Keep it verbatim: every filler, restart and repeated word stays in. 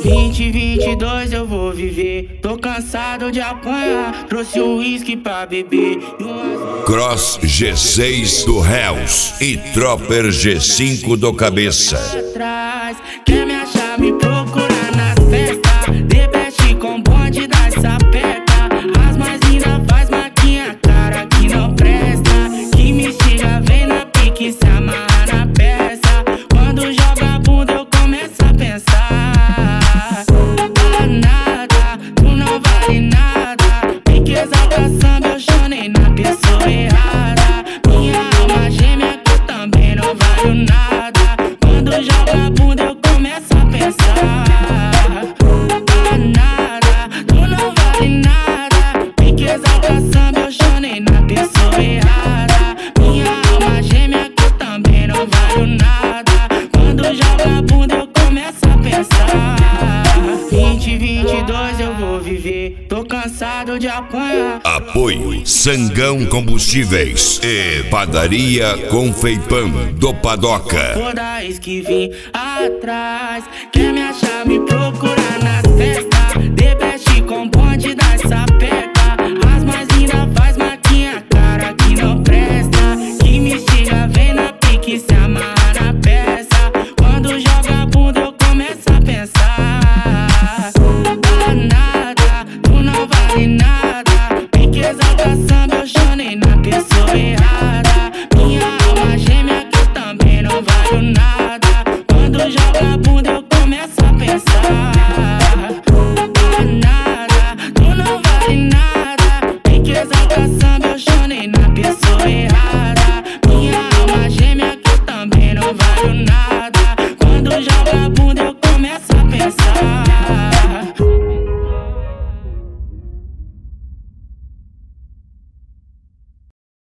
vinte, vinte e dois eu vou viver. Tô cansado de apanhar, trouxe o uísque pra beber. Cross G seis do Hells e Tropper G cinco do Cabeça. Atrás, quer me achar, me procurar nas festas. Debeste com bonde das sapeca. As mais lindas faz maquinha, cara que não presta. Que me instiga, vem na pique, se amarra na peça. Quando joga a bunda eu começo a pensar. Ah, nada, tu não vale nada. Pique exalta samba, eu chorei na pessoa errada. Minha alma gêmea que eu também não valho nada. Quando joga a bunda eu começo a pensar. Ah, nada, tu não vale nada. Pique exalta samba, eu chorei na pessoa errada. Minha alma gêmea que eu também não valho nada. Quando joga a bunda eu começo a pensar. vinte, vinte e dois eu vou viver. Tô cansado de apanhar. Apoio Sangão Combustíveis e Padaria Confeipam do Padoca. Toda vez que vim atrás, quer me achar, me procurar nas festas. Debeste com bonde das sapeca. As mais lindas faz maquinha, cara que não presta. Que me instiga, vem na pique, se amarra na peça. Quando joga a bunda eu começo a pensar. Ah, nada, tu não vale nada. Pique exalta samba, eu chorei na pessoa errada. Minha alma gêmea que eu também não valho nada. Quando joga a bunda eu começo a pensar.